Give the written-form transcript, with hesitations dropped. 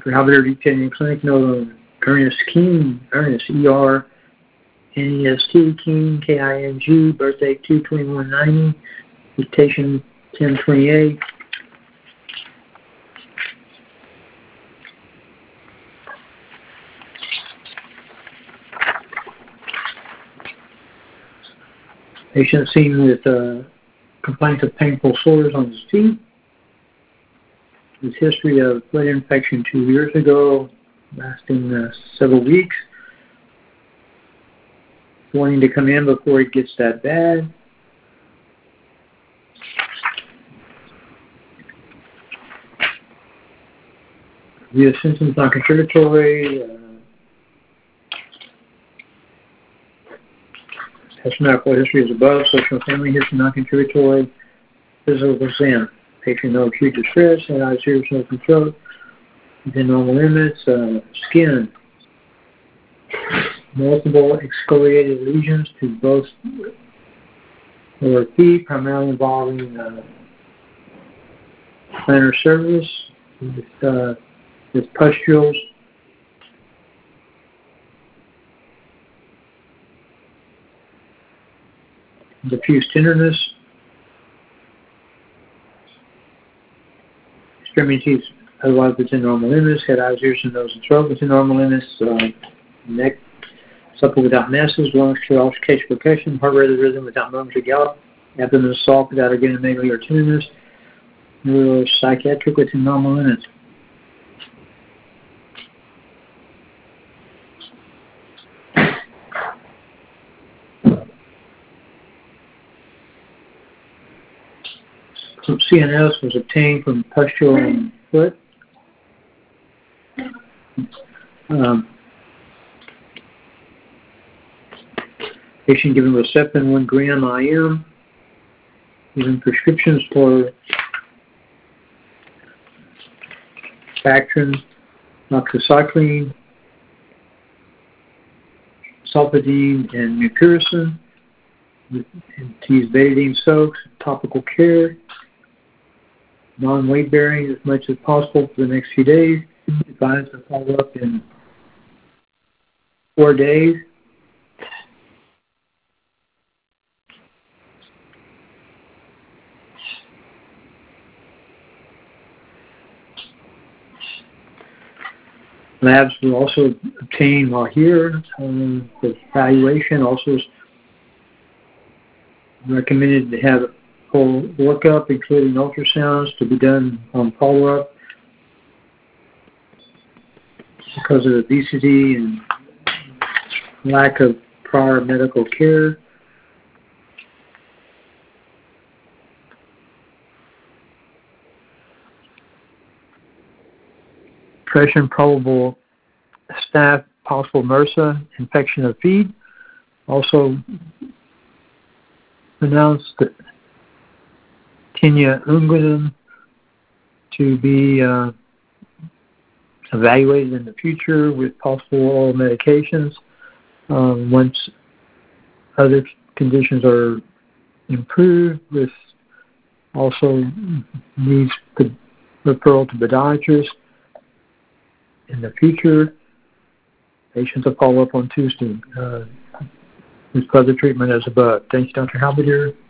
Dr. Halberdier detailing clinic note on Ernest King, Ernest, E-R-N-E-S-T, King, K-I-N-G, birthday 2/21/90, dictation 10/28. Patient seen with complaints of painful sores on his feet. His history of blood infection 2 years ago, lasting several weeks. Wanting to come in before it gets that bad. The symptoms non-contributory. Has medical history as above. Social and family history non-contributory. Physical exam. Patient no acute distress. Head, eyes, ears, nose, and throat. Within normal limits. Skin. Multiple excoriated lesions to both lower feet, primarily involving plantar surface with pustules. Diffuse tenderness. Extremities otherwise within normal limits. Head, eyes, ears, and nose, and throat within normal limits. Neck supple without masses. Lungs clear, auscultation, percussion. Heart rate rhythm without murmurs or gallop. Abdomen soft without again or tenderness. Neuropsychiatric within normal limits. Some CNS was obtained from pustule and foot. Patient given Herceptin 1 gram IM. Given prescriptions for Bactrim, doxycycline, sulfidine, and mupirocin. To use betadine soaks, topical care, non-weight bearing as much as possible for the next few days. Advised to follow up in 4 days. Labs were also obtained while here for evaluation. Also recommended to have a full workup, including ultrasounds, to be done on follow-up because of obesity and lack of prior medical care. Depression, probable staph, possible MRSA, infection of feed. Also announced that tinea unguenum to be evaluated in the future with possible oral medications once other conditions are improved, with also needs referral to podiatrist. In the future, patients will follow up on Tuesday with further treatment as above. Thanks, Dr. Halberdier.